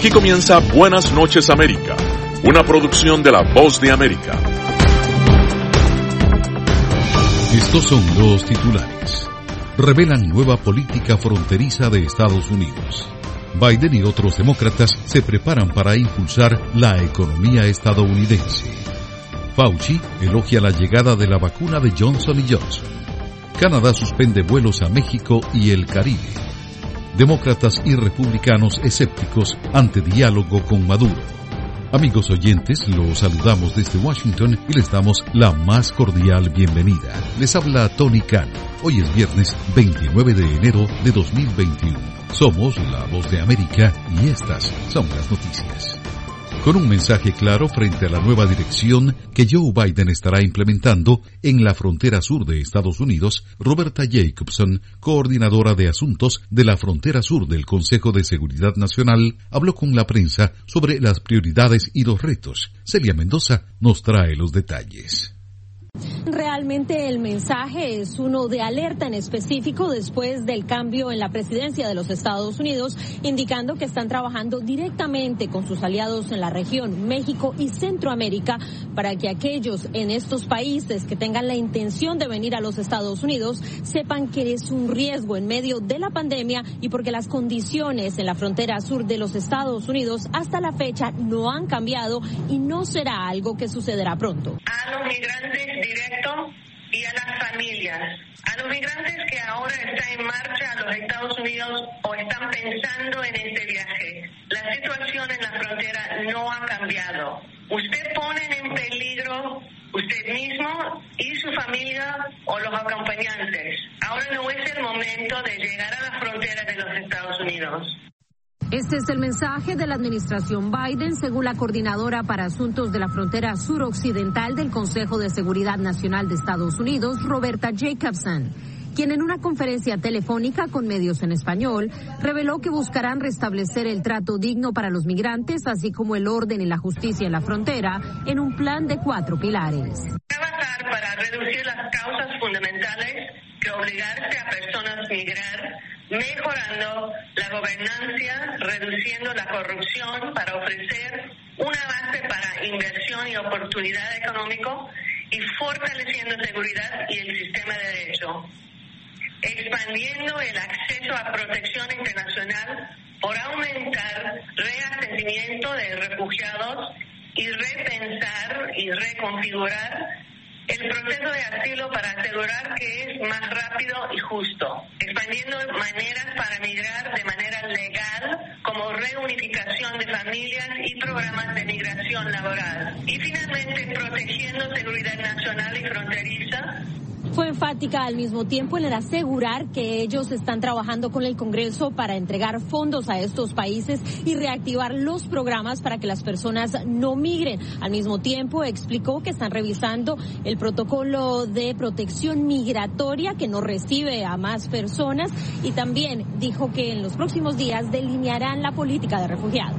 Aquí comienza Buenas noches América, una producción de La Voz de América. Estos son los titulares. Revelan nueva política fronteriza de Estados Unidos. Biden y otros demócratas se preparan para impulsar la economía estadounidense. Fauci elogia la llegada de la vacuna de Johnson & Johnson. Canadá suspende vuelos a México y el Caribe. Demócratas y republicanos escépticos ante diálogo con Maduro. Amigos oyentes, los saludamos desde Washington y les damos la más cordial bienvenida. Les habla Tony Cano. Hoy es viernes 29 de enero de 2021. Somos La Voz de América y estas son las noticias. Con un mensaje claro frente a la nueva dirección que Joe Biden estará implementando en la frontera sur de Estados Unidos, Roberta Jacobson, coordinadora de asuntos de la frontera sur del Consejo de Seguridad Nacional, habló con la prensa sobre las prioridades y los retos. Celia Mendoza nos trae los detalles. Realmente el mensaje es uno de alerta en específico después del cambio en la presidencia de los Estados Unidos, indicando que están trabajando directamente con sus aliados en la región, México y Centroamérica, para que aquellos en estos países que tengan la intención de venir a los Estados Unidos sepan que es un riesgo en medio de la pandemia y porque las condiciones en la frontera sur de los Estados Unidos hasta la fecha no han cambiado y no será algo que sucederá pronto. A los migrantes directo y a las familias, a los migrantes que ahora están en marcha a los Estados Unidos o están pensando en este viaje. La situación en la frontera no ha cambiado. Usted pone en peligro usted mismo y su familia o los acompañantes. Ahora no es el momento de llegar a la frontera de los Estados Unidos. Este es el mensaje de la administración Biden, según la coordinadora para asuntos de la frontera suroccidental del Consejo de Seguridad Nacional de Estados Unidos, Roberta Jacobson, quien en una conferencia telefónica con medios en español reveló que buscarán restablecer el trato digno para los migrantes, así como el orden y la justicia en la frontera, en un plan de 4 pilares. Trabajar para reducir las causas fundamentales que obligarse a personas a migrar, mejorando la gobernanza, reduciendo la corrupción para ofrecer una base para inversión y oportunidad económico y fortaleciendo seguridad y el sistema de derecho, expandiendo el acceso a protección internacional por aumentar reasentamiento de refugiados y repensar y reconfigurar el proceso de asilo para asegurar que es más rápido y justo, expandiendo maneras para migrar de manera legal, como reunificación de familias y programas de migración laboral. Y finalmente, protegiendo seguridad nacional y fronteriza. Fue enfática al mismo tiempo en el asegurar que ellos están trabajando con el Congreso para entregar fondos a estos países y reactivar los programas para que las personas no migren. Al mismo tiempo explicó que están revisando el protocolo de protección migratoria que no recibe a más personas y también dijo que en los próximos días delinearán la política de refugiados.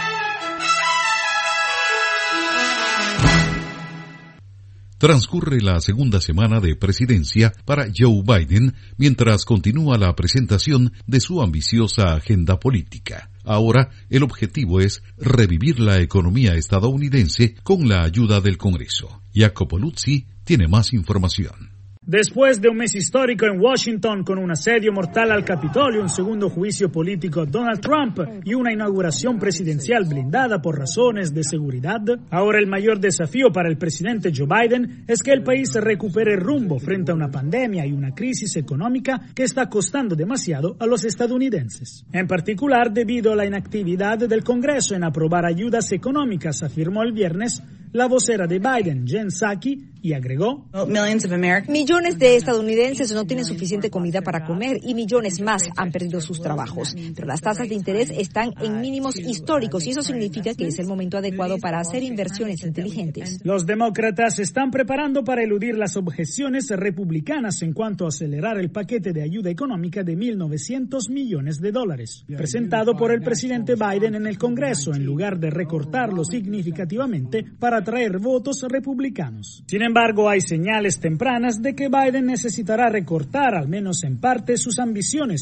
Transcurre la segunda semana de presidencia para Joe Biden mientras continúa la presentación de su ambiciosa agenda política. Ahora, el objetivo es revivir la economía estadounidense con la ayuda del Congreso. Jacopo Luzzi tiene más información. Después de un mes histórico en Washington con un asedio mortal al Capitolio, un segundo juicio político a Donald Trump y una inauguración presidencial blindada por razones de seguridad, ahora el mayor desafío para el presidente Joe Biden es que el país recupere rumbo frente a una pandemia y una crisis económica que está costando demasiado a los estadounidenses. En particular, debido a la inactividad del Congreso en aprobar ayudas económicas, afirmó el viernes la vocera de Biden, Jen Psaki, y agregó: millones de estadounidenses no tienen suficiente comida para comer y millones más han perdido sus trabajos. Pero las tasas de interés están en mínimos históricos y eso significa que es el momento adecuado para hacer inversiones inteligentes. Los demócratas se están preparando para eludir las objeciones republicanas en cuanto a acelerar el paquete de ayuda económica de $1.900 millones, presentado por el presidente Biden en el Congreso, en lugar de recortarlo significativamente para atraer votos republicanos. Sin embargo, hay señales tempranas de que Biden necesitará recortar, al menos en parte, sus ambiciones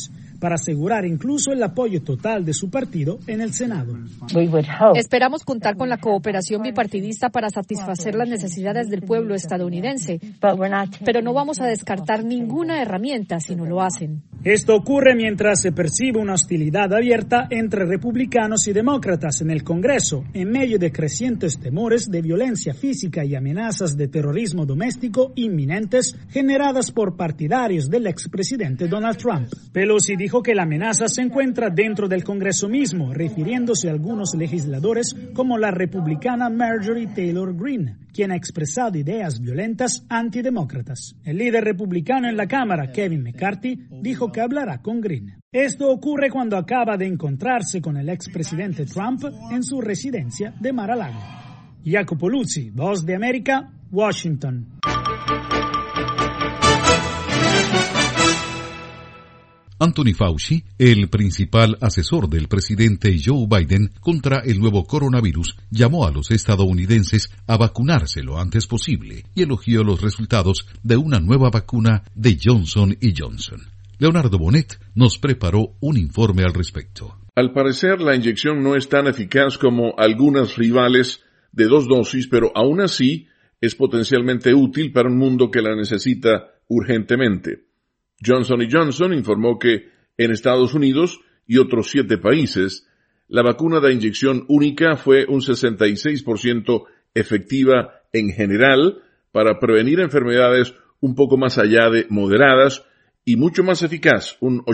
para asegurar incluso el apoyo total de su partido en el Senado. Esperamos contar con la cooperación bipartidista para satisfacer las necesidades del pueblo estadounidense, pero no vamos a descartar ninguna herramienta si no lo hacen. Esto ocurre mientras se percibe una hostilidad abierta entre republicanos y demócratas en el Congreso, en medio de crecientes temores de violencia física y amenazas de terrorismo doméstico inminentes generadas por partidarios del expresidente Donald Trump. Pelosi dijo que la amenaza se encuentra dentro del Congreso mismo, refiriéndose a algunos legisladores como la republicana Marjorie Taylor Greene, quien ha expresado ideas violentas antidemócratas. El líder republicano en la Cámara, Kevin McCarthy, dijo que hablará con Greene. Esto ocurre cuando acaba de encontrarse con el expresidente Trump en su residencia de Mar-a-Lago. Jacopo Luzzi, Voz de América, Washington. Anthony Fauci, el principal asesor del presidente Joe Biden contra el nuevo coronavirus, llamó a los estadounidenses a vacunarse lo antes posible y elogió los resultados de una nueva vacuna de Johnson & Johnson. Leonardo Bonet nos preparó un informe al respecto. Al parecer, la inyección no es tan eficaz como algunas rivales de 2 dosis, pero aún así es potencialmente útil para un mundo que la necesita urgentemente. Johnson & Johnson informó que en Estados Unidos y otros 7 países, la vacuna de inyección única fue un 66% efectiva en general para prevenir enfermedades un poco más allá de moderadas y mucho más eficaz, un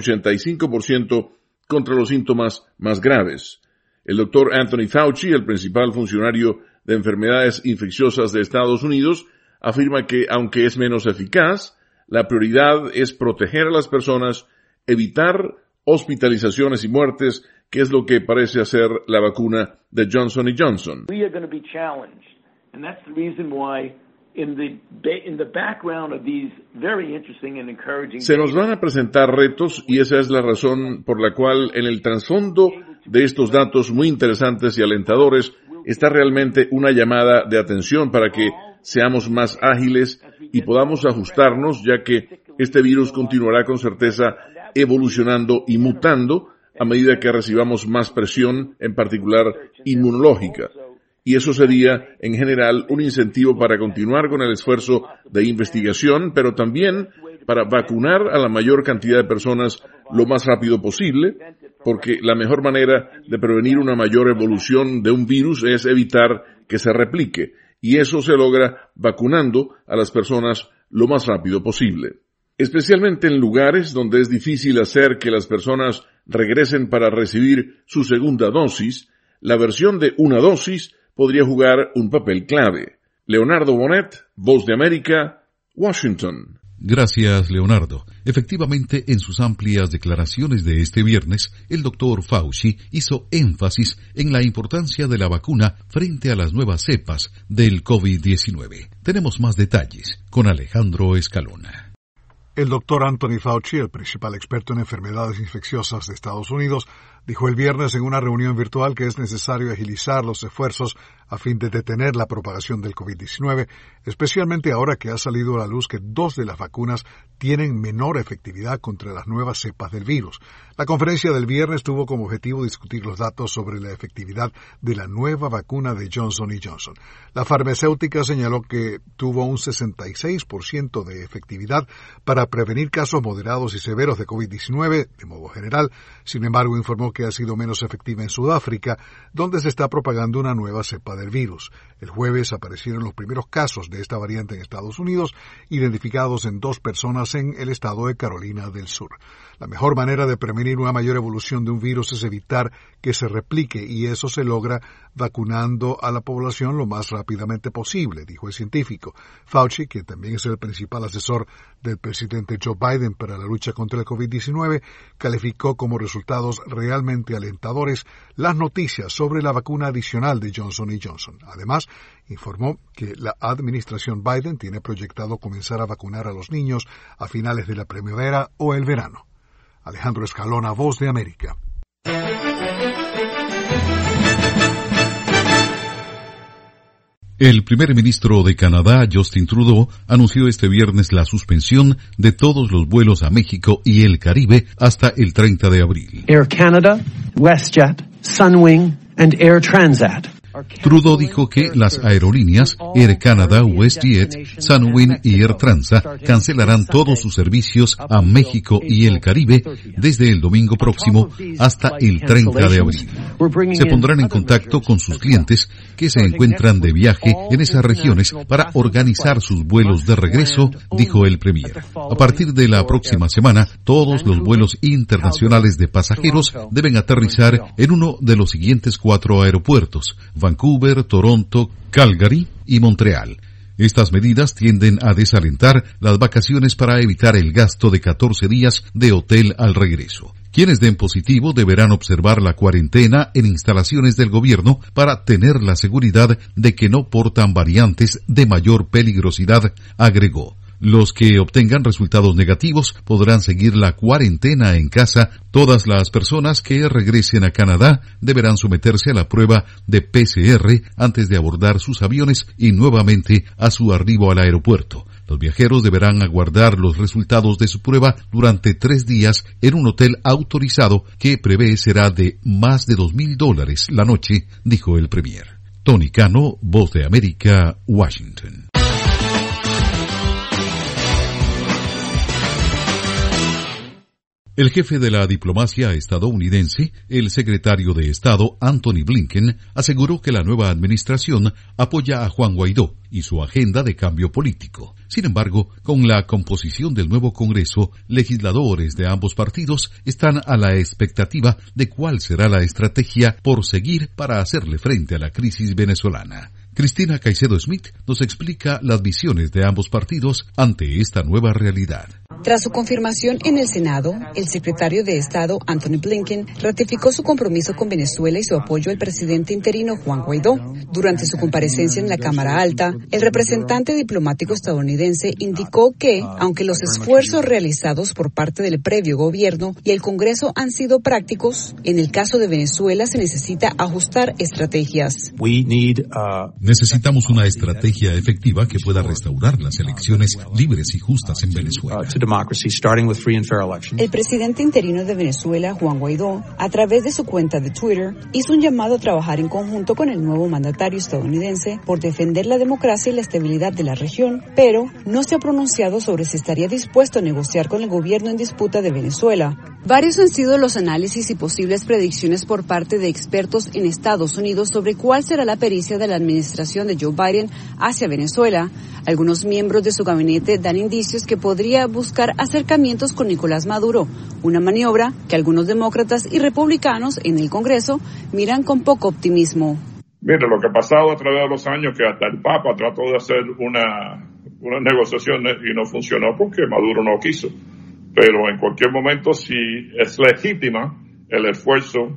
85% contra los síntomas más graves. El doctor Anthony Fauci, el principal funcionario de enfermedades infecciosas de Estados Unidos, afirma que, aunque es menos eficaz, la prioridad es proteger a las personas, evitar hospitalizaciones y muertes, que es lo que parece hacer la vacuna de Johnson & Johnson. We are going to be challenged, and that's the reason why in the background of these very interesting and encouraging. Se nos van a presentar retos y esa es la razón por la cual en el trasfondo de estos datos muy interesantes y alentadores está realmente una llamada de atención para que seamos más ágiles y podamos ajustarnos, ya que este virus continuará con certeza evolucionando y mutando a medida que recibamos más presión, en particular inmunológica. Y eso sería, en general, un incentivo para continuar con el esfuerzo de investigación, pero también para vacunar a la mayor cantidad de personas lo más rápido posible, porque la mejor manera de prevenir una mayor evolución de un virus es evitar que se replique. Y eso se logra vacunando a las personas lo más rápido posible. Especialmente en lugares donde es difícil hacer que las personas regresen para recibir su segunda dosis, la versión de una dosis podría jugar un papel clave. Leonardo Bonet, Voz de América, Washington. Gracias, Leonardo. Efectivamente, en sus amplias declaraciones de este viernes, el doctor Fauci hizo énfasis en la importancia de la vacuna frente a las nuevas cepas del COVID-19. Tenemos más detalles con Alejandro Escalona. El doctor Anthony Fauci, el principal experto en enfermedades infecciosas de Estados Unidos, dijo el viernes en una reunión virtual que es necesario agilizar los esfuerzos a fin de detener la propagación del COVID-19, especialmente ahora que ha salido a la luz que 2 de las vacunas tienen menor efectividad contra las nuevas cepas del virus. La conferencia del viernes tuvo como objetivo discutir los datos sobre la efectividad de la nueva vacuna de Johnson & Johnson. La farmacéutica señaló que tuvo un 66% de efectividad para prevenir casos moderados y severos de COVID-19 de modo general. Sin embargo, informó que ha sido menos efectiva en Sudáfrica, donde se está propagando una nueva cepa del virus. El jueves aparecieron los primeros casos de esta variante en Estados Unidos, identificados en 2 personas en el estado de Carolina del Sur. La mejor manera de prevenir una mayor evolución de un virus es evitar que se replique, y eso se logra vacunando a la población lo más rápidamente posible, dijo el científico. Fauci, que también es el principal asesor del presidente Joe Biden para la lucha contra el COVID-19, calificó como resultados realmente alentadores las noticias sobre la vacuna adicional de Johnson & Johnson. Además, informó que la administración Biden tiene proyectado comenzar a vacunar a los niños a finales de la primavera o el verano. Alejandro Escalona, Voz de América. El primer ministro de Canadá, Justin Trudeau, anunció este viernes la suspensión de todos los vuelos a México y el Caribe hasta el 30 de abril. Air Canada, WestJet, Sunwing and Air Transat. Trudeau dijo que las aerolíneas Air Canada, WestJet, Sunwing y Air Transat cancelarán todos sus servicios a México y el Caribe desde el domingo próximo hasta el 30 de abril. Se pondrán en contacto con sus clientes que se encuentran de viaje en esas regiones para organizar sus vuelos de regreso, dijo el premier. A partir de la próxima semana, todos los vuelos internacionales de pasajeros deben aterrizar en uno de los siguientes 4 aeropuertos: Vancouver, Toronto, Calgary y Montreal. Estas medidas tienden a desalentar las vacaciones para evitar el gasto de 14 días de hotel al regreso. Quienes den positivo deberán observar la cuarentena en instalaciones del gobierno para tener la seguridad de que no portan variantes de mayor peligrosidad, agregó. Los que obtengan resultados negativos podrán seguir la cuarentena en casa. Todas las personas que regresen a Canadá deberán someterse a la prueba de PCR antes de abordar sus aviones y nuevamente a su arribo al aeropuerto. Los viajeros deberán aguardar los resultados de su prueba durante 3 días en un hotel autorizado que prevé será de más de $2,000 la noche, dijo el premier. Tony Cano, Voz de América, Washington. El jefe de la diplomacia estadounidense, el secretario de Estado Antony Blinken, aseguró que la nueva administración apoya a Juan Guaidó y su agenda de cambio político. Sin embargo, con la composición del nuevo Congreso, legisladores de ambos partidos están a la expectativa de cuál será la estrategia por seguir para hacerle frente a la crisis venezolana. Cristina Caicedo Smith nos explica las visiones de ambos partidos ante esta nueva realidad. Tras su confirmación en el Senado, el secretario de Estado, Antony Blinken, ratificó su compromiso con Venezuela y su apoyo al presidente interino Juan Guaidó. Durante su comparecencia en la Cámara Alta, el representante diplomático estadounidense indicó que, aunque los esfuerzos realizados por parte del previo gobierno y el Congreso han sido prácticos, en el caso de Venezuela se necesita ajustar estrategias. Necesitamos una estrategia efectiva que pueda restaurar las elecciones libres y justas en Venezuela. El presidente interino de Venezuela, Juan Guaidó, a través de su cuenta de Twitter, hizo un llamado a trabajar en conjunto con el nuevo mandatario estadounidense por defender la democracia y la estabilidad de la región, pero no se ha pronunciado sobre si estaría dispuesto a negociar con el gobierno en disputa de Venezuela. Varios han sido los análisis y posibles predicciones por parte de expertos en Estados Unidos sobre cuál será la pericia de la administración de Joe Biden hacia Venezuela. Algunos miembros de su gabinete dan indicios que podría buscar acercamientos con Nicolás Maduro, una maniobra que algunos demócratas y republicanos en el Congreso miran con poco optimismo. Mire, lo que ha pasado a través de los años, que hasta el Papa trató de hacer una negociación y no funcionó porque Maduro no quiso. Pero en cualquier momento, si es legítima el esfuerzo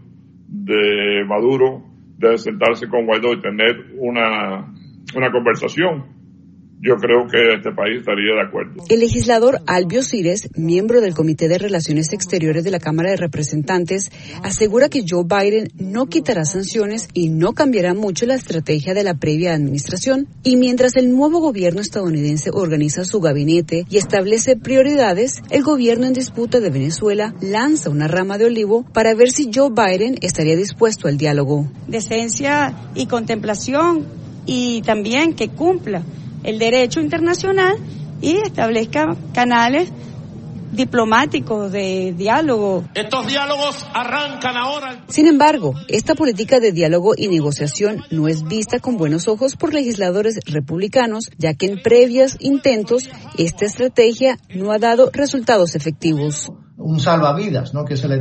de Maduro de sentarse con Guaidó y tener una conversación, yo creo que este país estaría de acuerdo. El legislador Albio Cires, miembro del Comité de Relaciones Exteriores de la Cámara de Representantes, asegura que Joe Biden no quitará sanciones y no cambiará mucho la estrategia de la previa administración. Y mientras el nuevo gobierno estadounidense organiza su gabinete y establece prioridades, el gobierno en disputa de Venezuela lanza una rama de olivo para ver si Joe Biden estaría dispuesto al diálogo. Decencia y contemplación, y también que cumpla el derecho internacional y establezca canales diplomáticos de diálogo. Estos diálogos arrancan ahora. Sin embargo, esta política de diálogo y negociación no es vista con buenos ojos por legisladores republicanos, ya que en previos intentos esta estrategia no ha dado resultados efectivos. Un salvavidas, ¿no? Que se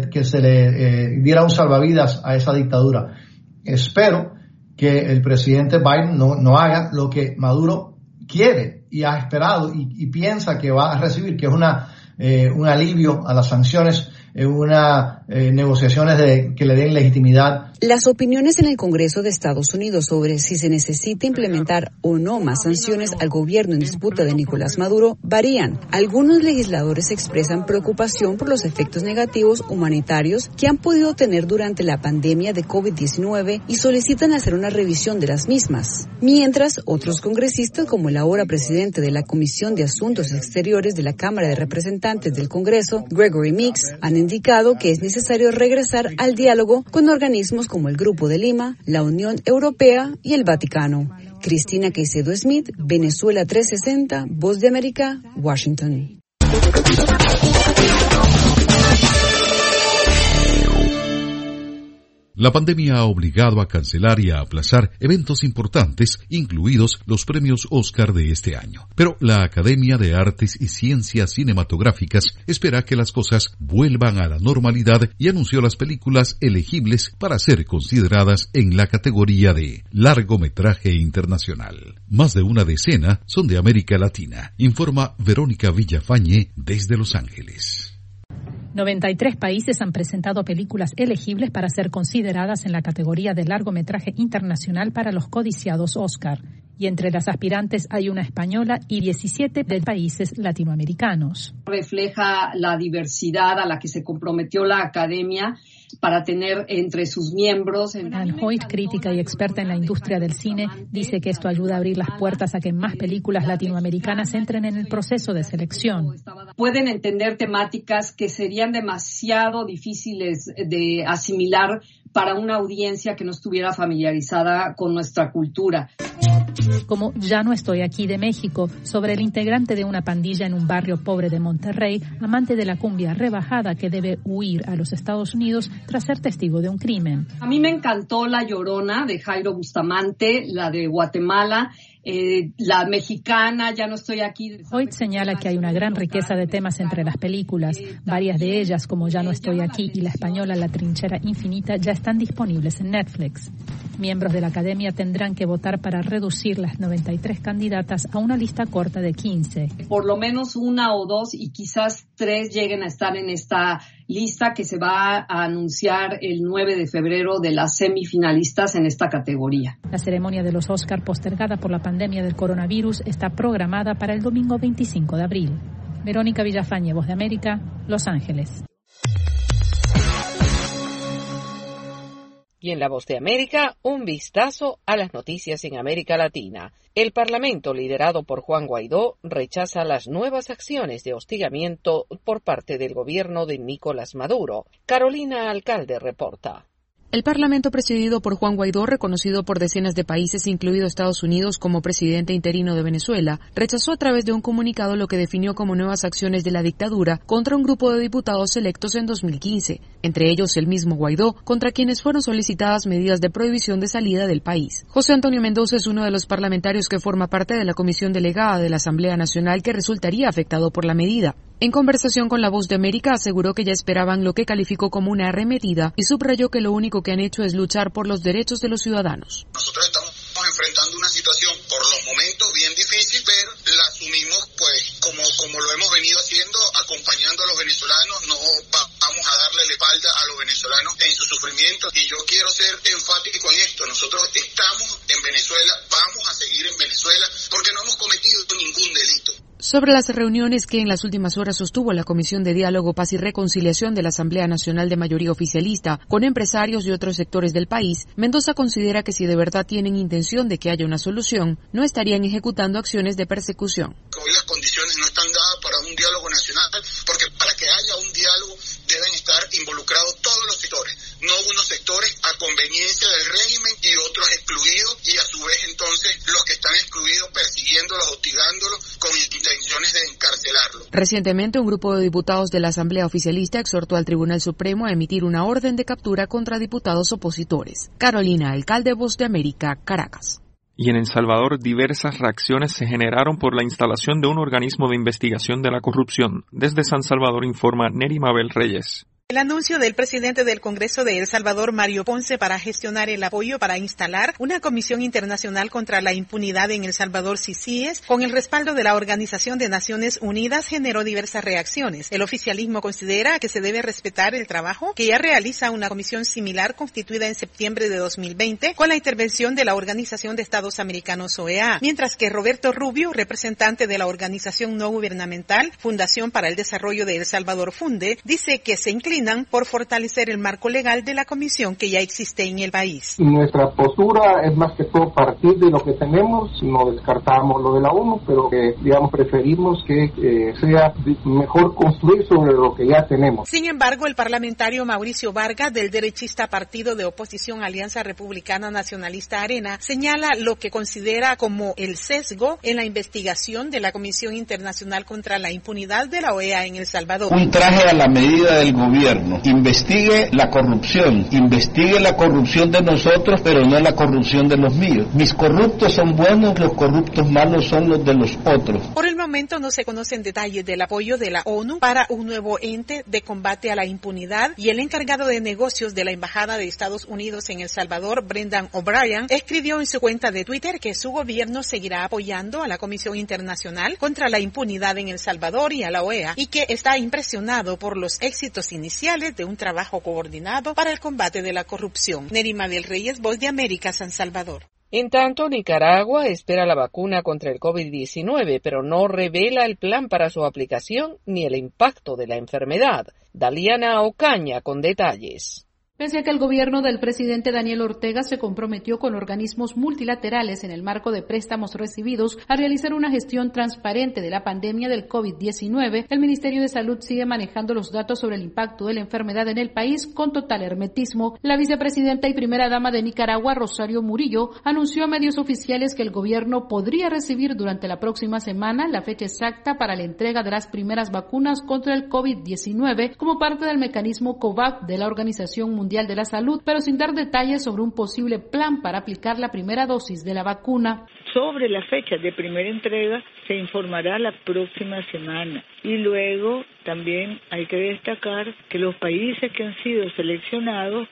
le diera un salvavidas a esa dictadura. Espero que el presidente Biden no haga lo que Maduro quiere y ha esperado y piensa que va a recibir, que es un alivio a las sanciones, unas negociaciones que le den legitimidad. Las opiniones en el Congreso de Estados Unidos sobre si se necesita implementar o no más sanciones al gobierno en disputa de Nicolás Maduro varían. Algunos legisladores expresan preocupación por los efectos negativos humanitarios que han podido tener durante la pandemia de COVID-19 y solicitan hacer una revisión de las mismas. Mientras, otros congresistas, como el ahora presidente de la Comisión de Asuntos Exteriores de la Cámara de Representantes del Congreso, Gregory Meeks, han indicado que es necesario regresar al diálogo con organismos como el Grupo de Lima, la Unión Europea y el Vaticano. Cristina Caicedo Smith, Venezuela 360, Voz de América, Washington. La pandemia ha obligado a cancelar y a aplazar eventos importantes, incluidos los premios Oscar de este año. Pero la Academia de Artes y Ciencias Cinematográficas espera que las cosas vuelvan a la normalidad y anunció las películas elegibles para ser consideradas en la categoría de largometraje internacional. Más de una decena son de América Latina, informa Verónica Villafañe desde Los Ángeles. 93 países han presentado películas elegibles para ser consideradas en la categoría de largometraje internacional para los codiciados Oscar. Y entre las aspirantes hay una española y 17 de países latinoamericanos. Refleja la diversidad a la que se comprometió la Academia para tener entre sus miembros. Anne Hoyt, crítica y experta en la industria del cine, dice que esto ayuda a abrir las puertas a que más películas latinoamericanas entren en el proceso de selección. Pueden entender temáticas que serían demasiado difíciles de asimilar para una audiencia que no estuviera familiarizada con nuestra cultura. Como Ya no estoy aquí, de México, sobre el integrante de una pandilla en un barrio pobre de Monterrey, amante de la cumbia rebajada que debe huir a los Estados Unidos tras ser testigo de un crimen. A mí me encantó La Llorona de Jairo Bustamante, la de Guatemala, la mexicana, Ya no estoy aquí. Hoy señala que hay una gran riqueza de temas entre las películas. Varias de ellas, como Ya no estoy aquí y la española La trinchera infinita, ya están disponibles en Netflix. Miembros de la Academia tendrán que votar para reducir las 93 candidatas a una lista corta de 15. Por lo menos una o dos y quizás 3 lleguen a estar en esta lista que se va a anunciar el 9 de febrero de las semifinalistas en esta categoría. La ceremonia de los Oscar, postergada por la pandemia del coronavirus, está programada para el domingo 25 de abril. Verónica Villafañe, Voz de América, Los Ángeles. Y en La Voz de América, un vistazo a las noticias en América Latina. El Parlamento, liderado por Juan Guaidó, rechaza las nuevas acciones de hostigamiento por parte del gobierno de Nicolás Maduro. Carolina Alcalde reporta. El Parlamento presidido por Juan Guaidó, reconocido por decenas de países, incluido Estados Unidos, como presidente interino de Venezuela, rechazó a través de un comunicado lo que definió como nuevas acciones de la dictadura contra un grupo de diputados electos en 2015, entre ellos el mismo Guaidó, contra quienes fueron solicitadas medidas de prohibición de salida del país. José Antonio Mendoza es uno de los parlamentarios que forma parte de la comisión delegada de la Asamblea Nacional que resultaría afectado por la medida. En conversación con La Voz de América aseguró que ya esperaban lo que calificó como una arremetida y subrayó que lo único que han hecho es luchar por los derechos de los ciudadanos. Nosotros estamos enfrentando una situación por los momentos bien difícil, pero la asumimos pues como lo hemos venido haciendo, acompañando a los venezolanos. No vamos a darle la espalda a los venezolanos en su sufrimiento, y yo quiero ser enfático en esto. Nosotros estamos en Venezuela, vamos a seguir en Venezuela porque no hemos cometido ningún delito. Sobre las reuniones que en las últimas horas sostuvo la Comisión de Diálogo, Paz y Reconciliación de la Asamblea Nacional de mayoría oficialista con empresarios y otros sectores del país, Mendoza considera que si de verdad tienen intención de que haya una solución, no estarían ejecutando acciones de persecución. Hoy las condiciones no están dadas para un diálogo nacional, porque para que haya un diálogo deben estar involucrados todos los sectores, no unos sectores a conveniencia del régimen y otros excluidos, y a su vez entonces los que están excluidos persiguiéndolos, hostigándolos con intenciones de encarcelarlos. Recientemente, un grupo de diputados de la Asamblea Oficialista exhortó al Tribunal Supremo a emitir una orden de captura contra diputados opositores. Carolina Alcalde, Voz de América, Caracas. Y en El Salvador, diversas reacciones se generaron por la instalación de un organismo de investigación de la corrupción. Desde San Salvador informa Neri Mabel Reyes. El anuncio del presidente del Congreso de El Salvador, Mario Ponce, para gestionar el apoyo para instalar una comisión internacional contra la impunidad en El Salvador, CICIES, con el respaldo de la Organización de Naciones Unidas, generó diversas reacciones. El oficialismo considera que se debe respetar el trabajo que ya realiza una comisión similar constituida en septiembre de 2020 con la intervención de la Organización de Estados Americanos, OEA, mientras que Roberto Rubio, representante de la organización no gubernamental Fundación para el Desarrollo de El Salvador, FUNDE, dice que se inclina por fortalecer el marco legal de la comisión que ya existe en el país. Nuestra postura es más que todo partir de lo que tenemos, no descartamos lo de la ONU, pero preferimos que sea mejor construir sobre lo que ya tenemos. Sin embargo, el parlamentario Mauricio Vargas, del derechista partido de oposición Alianza Republicana Nacionalista Arena, señala lo que considera como el sesgo en la investigación de la Comisión Internacional contra la Impunidad de la OEA en El Salvador. Un traje a la medida del gobierno. Investigue la corrupción de nosotros, pero no la corrupción de los míos. Mis corruptos son buenos, los corruptos malos son los de los otros. Por el momento no se conocen detalles del apoyo de la ONU para un nuevo ente de combate a la impunidad, y el encargado de negocios de la Embajada de Estados Unidos en El Salvador, Brendan O'Brien, escribió en su cuenta de Twitter que su gobierno seguirá apoyando a la Comisión Internacional contra la Impunidad en El Salvador y a la OEA, y que está impresionado por los éxitos iniciales de un trabajo coordinado para el combate de la corrupción. Nerima del Reyes, Voz de América, San Salvador. En tanto, Nicaragua espera la vacuna contra el COVID-19, pero no revela el plan para su aplicación ni el impacto de la enfermedad. Daliana Ocaña con detalles. Pese a que el gobierno del presidente Daniel Ortega se comprometió con organismos multilaterales en el marco de préstamos recibidos a realizar una gestión transparente de la pandemia del COVID-19, el Ministerio de Salud sigue manejando los datos sobre el impacto de la enfermedad en el país con total hermetismo. La vicepresidenta y primera dama de Nicaragua, Rosario Murillo, anunció a medios oficiales que el gobierno podría recibir durante la próxima semana la fecha exacta para la entrega de las primeras vacunas contra el COVID-19 como parte del mecanismo COVAX de la Organización Mundial de la Salud, pero sin dar detalles sobre un posible plan para aplicar la primera dosis de la vacuna. Sobre la fecha de primera entrega se informará la próxima semana. Y luego también hay que destacar que los países que han sido seleccionados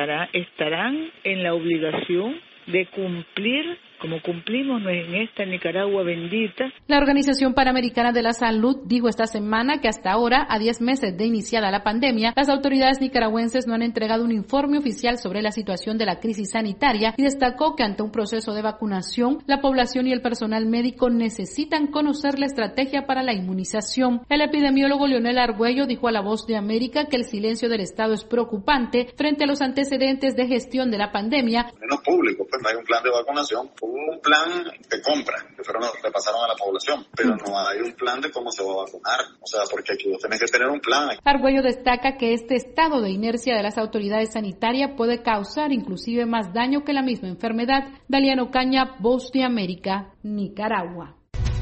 estarán en la obligación de cumplir, como cumplimos en esta Nicaragua bendita. La Organización Panamericana de la Salud dijo esta semana que hasta ahora, a 10 meses de iniciada la pandemia, las autoridades nicaragüenses no han entregado un informe oficial sobre la situación de la crisis sanitaria y destacó que ante un proceso de vacunación, la población y el personal médico necesitan conocer la estrategia para la inmunización. El epidemiólogo Leonel Argüello dijo a La Voz de América que el silencio del Estado es preocupante frente a los antecedentes de gestión de la pandemia. Menos público, pues no hay un plan de vacunación. Un plan de compra que le pasaron a la población, pero no hay un plan de cómo se va a vacunar, o sea, porque aquí vos tenés que tener un plan. Argüello destaca que este estado de inercia de las autoridades sanitarias puede causar inclusive más daño que la misma enfermedad. Daliana Ocaña, Voz de América, Nicaragua.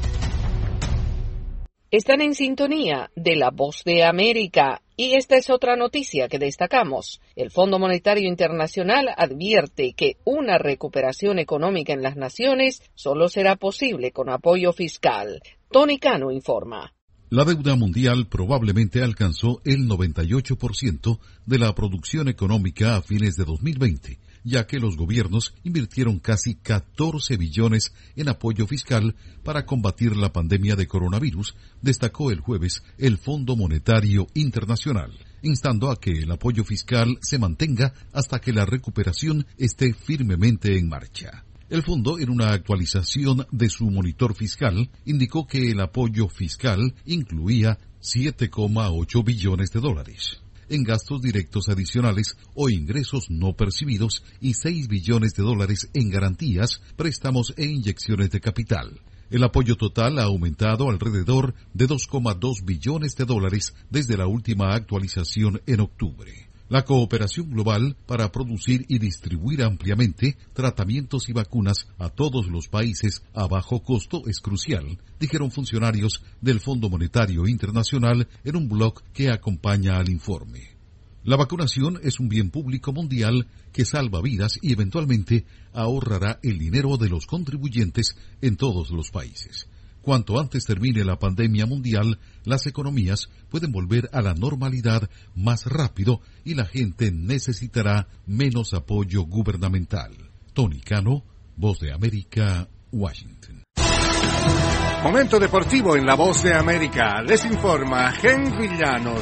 Están en sintonía de La Voz de América. Y esta es otra noticia que destacamos. El Fondo Monetario Internacional advierte que una recuperación económica en las naciones solo será posible con apoyo fiscal. Tony Cano informa. La deuda mundial probablemente alcanzó el 98% de la producción económica a fines de 2020, ya que los gobiernos invirtieron casi 14 billones en apoyo fiscal para combatir la pandemia de coronavirus, destacó el jueves el Fondo Monetario Internacional, instando a que el apoyo fiscal se mantenga hasta que la recuperación esté firmemente en marcha. El fondo, en una actualización de su monitor fiscal, indicó que el apoyo fiscal incluía 7,8 billones de dólares en gastos directos adicionales o ingresos no percibidos y 6 billones de dólares en garantías, préstamos e inyecciones de capital. El apoyo total ha aumentado alrededor de 2,2 billones de dólares desde la última actualización en octubre. La cooperación global para producir y distribuir ampliamente tratamientos y vacunas a todos los países a bajo costo es crucial, dijeron funcionarios del Fondo Monetario Internacional en un blog que acompaña al informe. La vacunación es un bien público mundial que salva vidas y eventualmente ahorrará el dinero de los contribuyentes en todos los países. Cuanto antes termine la pandemia mundial, las economías pueden volver a la normalidad más rápido y la gente necesitará menos apoyo gubernamental. Tony Cano, Voz de América, Washington. Momento deportivo en La Voz de América. Les informa Henry Llanos.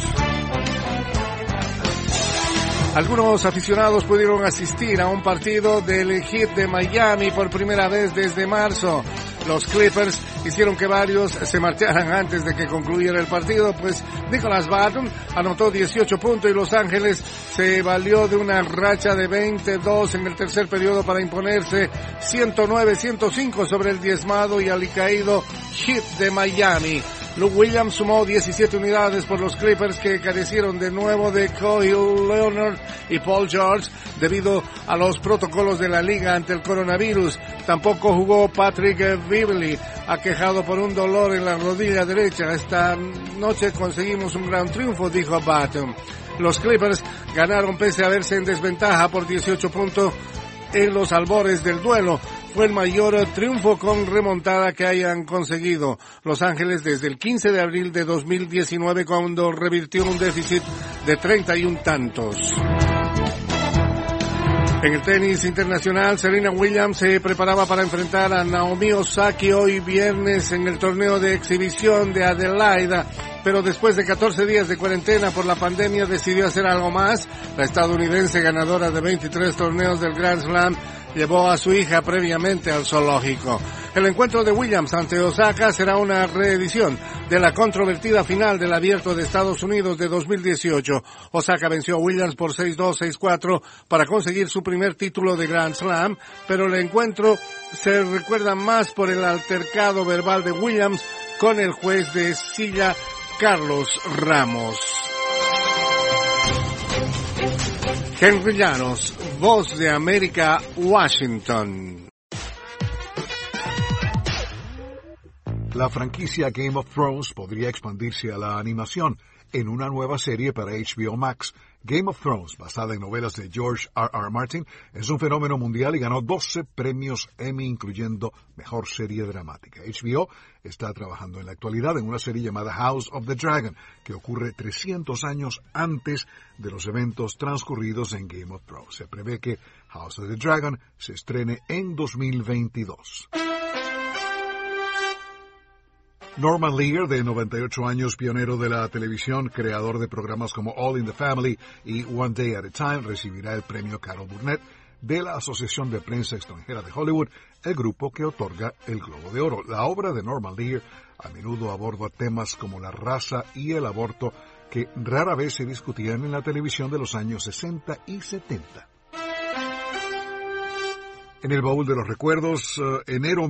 Algunos aficionados pudieron asistir a un partido del Heat de Miami por primera vez desde marzo. Los Clippers hicieron que varios se marcharan antes de que concluyera el partido, pues Nicholas Batum anotó 18 puntos y Los Ángeles se valió de una racha de 22 en el tercer periodo para imponerse 109-105 sobre el diezmado y alicaído Heat de Miami. Lou Williams sumó 17 unidades por los Clippers, que carecieron de nuevo de Kawhi Leonard y Paul George debido a los protocolos de la liga ante el coronavirus. Tampoco jugó Patrick Beverley, aquejado por un dolor en la rodilla derecha. Esta noche conseguimos un gran triunfo, dijo Batum. Los Clippers ganaron pese a verse en desventaja por 18 puntos en los albores del duelo. Fue el mayor triunfo con remontada que hayan conseguido Los Ángeles desde el 15 de abril de 2019, cuando revirtió un déficit de 31 tantos. En el tenis internacional, Serena Williams se preparaba para enfrentar a Naomi Osaka hoy viernes en el torneo de exhibición de Adelaida, pero después de 14 días de cuarentena por la pandemia decidió hacer algo más. La estadounidense, ganadora de 23 torneos del Grand Slam, llevó a su hija previamente al zoológico. El encuentro de Williams ante Osaka será una reedición de la controvertida final del Abierto de Estados Unidos de 2018. Osaka venció a Williams por 6-2, 6-4 para conseguir su primer título de Grand Slam, pero el encuentro se recuerda más por el altercado verbal de Williams con el juez de silla Carlos Ramos. Henry Llanos, Voz de América, Washington. La franquicia Game of Thrones podría expandirse a la animación en una nueva serie para HBO Max. Game of Thrones, basada en novelas de George R.R. Martin, es un fenómeno mundial y ganó 12 premios Emmy, incluyendo Mejor Serie Dramática. HBO está trabajando en la actualidad en una serie llamada House of the Dragon, que ocurre 300 años antes de los eventos transcurridos en Game of Thrones. Se prevé que House of the Dragon se estrene en 2022. Norman Lear, de 98 años, pionero de la televisión, creador de programas como All in the Family y One Day at a Time, recibirá el premio Carol Burnett de la Asociación de Prensa Extranjera de Hollywood, el grupo que otorga el Globo de Oro. La obra de Norman Lear a menudo aborda temas como la raza y el aborto, que rara vez se discutían en la televisión de los años 60 y 70. En el baúl de los recuerdos, enero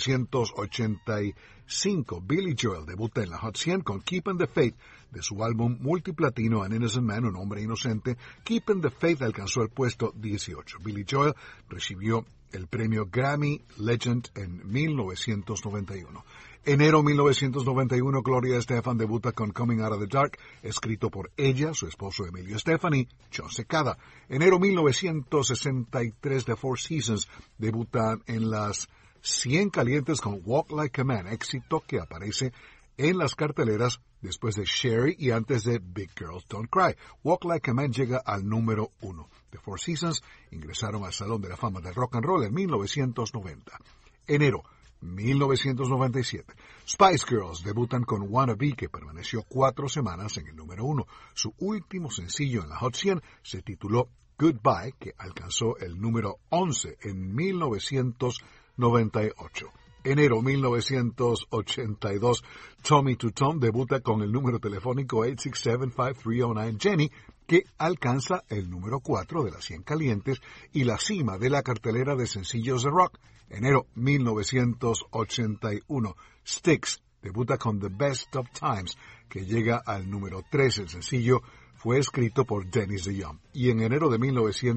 1985, Billy Joel debuta en la Hot 100 con Keepin' the Faith de su álbum multiplatino An Innocent Man, un hombre inocente. Keepin' the Faith alcanzó el puesto 18. Billy Joel recibió el premio Grammy Legend en 1991. Enero 1991, Gloria Estefan debuta con Coming Out of the Dark, escrito por ella, su esposo Emilio Estefan y John Secada. Enero 1963, The Four Seasons debutan en las 100 calientes con Walk Like a Man, éxito que aparece en las carteleras después de Sherry y antes de Big Girls Don't Cry. Walk Like a Man llega al número 1. The Four Seasons ingresaron al Salón de la Fama del Rock and Roll en 1990. Enero 1997. Spice Girls debutan con Wannabe, que permaneció 4 semanas en el número 1. Su último sencillo en la Hot 100 se tituló Goodbye, que alcanzó el número 11 en 1998. Enero 1982, Tommy Tutone debuta con el número telefónico 867-5309 Jenny, que alcanza el número 4 de las 100 calientes y la cima de la cartelera de sencillos de rock. Enero 1981, Styx debuta con The Best of Times, que llega al número 3. El sencillo fue escrito por Dennis DeYoung. Y en enero de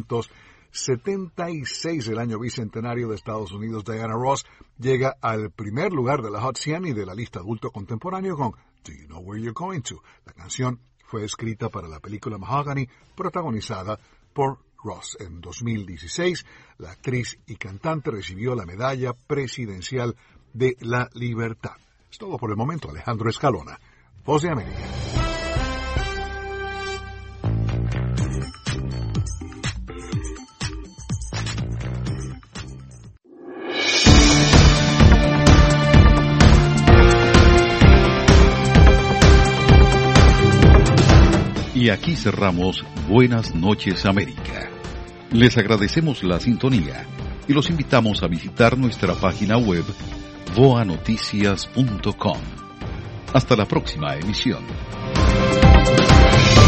1976, el año bicentenario de Estados Unidos, Diana Ross llega al primer lugar de la Hot 100 y de la lista adulto contemporáneo con Do You Know Where You're Going To. La canción fue escrita para la película Mahogany, protagonizada por Ross. En 2016, la actriz y cantante recibió la Medalla Presidencial de la Libertad. Es todo por el momento. Alejandro Escalona, Voz de América. Y aquí cerramos Buenas noches América. Les agradecemos la sintonía y los invitamos a visitar nuestra página web voanoticias.com. Hasta la próxima emisión.